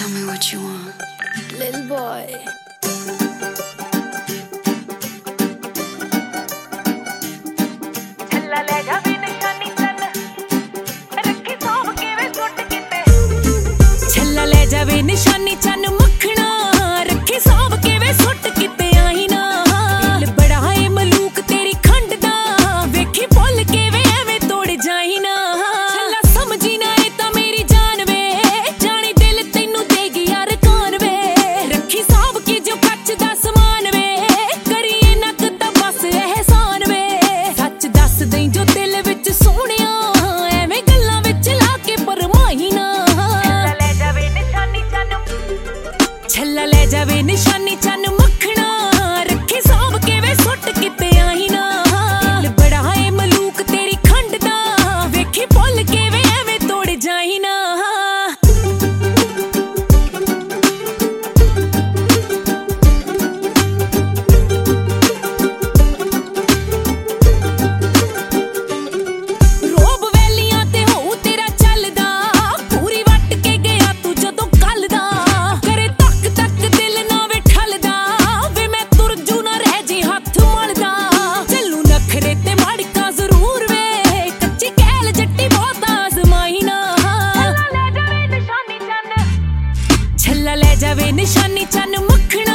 Tell me what you want, little boy. ਛੱਲਾ ਲੈ ਜਾਵੇ ਨਿਸ਼ਾਨੀ ਚੰਨ ਰੱਖੀ ਸੌਂਪ ਕੇ ਵੇ ਸੁੱਟ ਕਿਤੇ ਛੱਲਾ ਲੈ ਜਾਵੇ ਨਿਸ਼ਾਨੀ ਚੰਨ ਮੱਖਣਾ ਰੱਖੀ ਸੌਂਪ ਕੇ ਵੇ ਸੁੱਟ ਕਿਤੇ ਆਈ ਨਾ ਦਿਲ ਬੜਾ ਏ ਮਲੂਕ ਤੇਰੀ ਖੰਡ ਦਾ ਵੇਖੀ ਭੁੱਲ ਕੇ ਵੇ ਐਵੇਂ ਤੋੜ ਜਾਈ ਨਾ ਛੱਲਾ ਸਮਝੀ ਨਾ ਇਹ ਤਾਂ ਮੇਰੀ ਜਾਨ ਵੇ ਜਾਣੀ ਦਿਲ ਤੈਨੂੰ ਦੇਗੀ ਯਾਰ ਕੌਣ ਵੇ ਰੱਖੀ ਸੌਂਪ ਕੇ ਜੋ ਕੱਚ ਦਾ ਸਮਾਨ ਵੇ ਕਰੀਏ ਨੱਕ ਤਾਂ ਬਸ ਅਹਿਸਾਨ ਵੇ ਸੱਚ ਦੱਸ ਦਈ ਜੋ ਦਿਲ ਵਿੱਚ ਸੋਹਣਿਆ ਐਵੇਂ ਗੱਲਾਂ ਵਿੱਚ ਲਾ ਕੇ ਪਰਮਾਈ ਨਾ ਛੱਲਾ ਲੈ ਜਾਵੇ ਨਿਸ਼ਾਨੀ ਚੰਨ ਮੱਖਣਾ ਰੱਖੀ ਸੌਂਪ ਕੇ ਵੇ ਸੁੱਟ ਕਿਤੇ ਆਈ ਨਾ ਦਿਲ ਬੜਾ ਏ ਮਲੂਕ ਤੇਰੀ ਖੰਡ ਦਾ ਵੇਖੀ ਭੁੱਲ ਕੇ ਵੇ ਐਵੇਂ ਤੋੜ ਜਾਈ ਨਾ ਰੋਬ ਵੈਲੀਆਂ ਤੇ ਹੋਊ ਤੇਰਾ ਚੱਲਦਾ ਪੂਰੀ ਵੱਟ ਕੇ ਗਿਆ ਤੂੰ ਜਦੋਂ ਕੱਲ ਦਾ ਕਰੇ ਤੱਕ ਤੱਕ ਦਿਲ ਨਾ ਵੇ ਠੱਲਦਾ ਵੇ ਮੈਂ ਤੁਰ ਜੂ ਨਾ ਰਹਿ ਜੀ ਹੱਥ ਮਲਦਾ ਚੱਲੂ ਨਖਰੇ ਤੇ ਮਾੜਕਾ ਜ਼ਰੂਰ ਵੇ ਕੱਚੀ ਕਹਿਲ ਜੱਟੀ ਬਹੁਤ ਆਜ਼ਮਾਈ ਨਾ ਛੱਲਾ ਲੈ ਜਾਵੇ ਨਿਸ਼ਾਨੀ ਚੰਨ ਮੱਖਣਾ